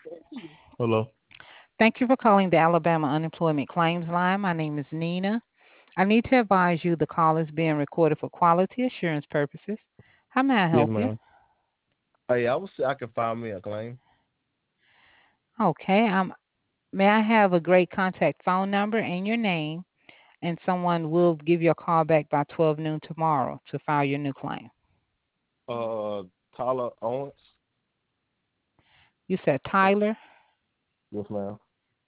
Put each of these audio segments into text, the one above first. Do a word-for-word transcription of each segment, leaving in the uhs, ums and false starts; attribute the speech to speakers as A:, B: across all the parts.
A: Hello.
B: Thank you for calling the Alabama Unemployment Claims Line. My name is Nina. I need to advise you the call is being recorded for quality assurance purposes. How may I
A: Yes,
B: help you?
A: ma'am. Hey, I was I can find me a claim.
B: Okay, um, may I have a great contact phone number and your name, and someone will give you a call back by twelve noon tomorrow to file your new claim.
A: Uh, Tyler Owens.
B: You said Tyler,
A: Yes, ma'am.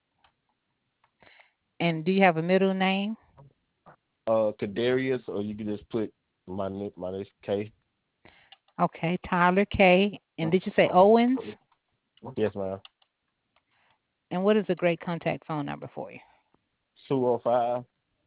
B: and do you have a middle name?
A: Uh, Kadarius, or you can just put my nick, my name K.
B: Okay, Tyler K. And did you say Owens?
A: Yes, ma'am.
B: And what is a great contact phone number for you?
A: Two zero five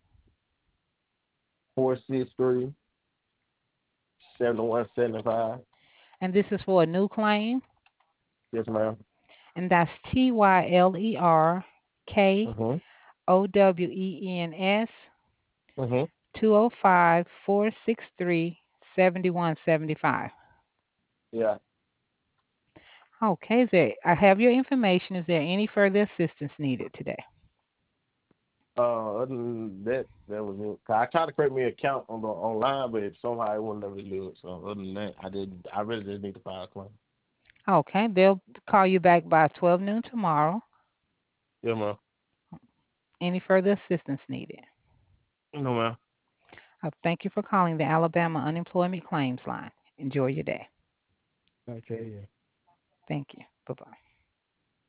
A: four six three seven one seven five.
B: And this is for a new claim,
A: Yes, ma'am.
B: and that's T Y L E R K
A: Mhm.
B: O W E N S
A: Mhm.
B: two oh five four six three seven one seven five.
A: Yeah.
B: Okay, is there, I have your information. Is there any further assistance needed today?
A: Uh, other than that, that was it. 'Cause I tried to create me an account on the online, but somehow it wouldn't let me do it. So other than that, I did. I really just need to file a claim.
B: Okay, they'll call you back by twelve noon tomorrow.
A: Yeah, ma'am.
B: Any further assistance needed?
A: No, ma'am.
B: Uh, thank you for calling the Alabama Unemployment Claims Line. Enjoy your day.
A: Okay. Yeah.
B: Thank you. Bye bye.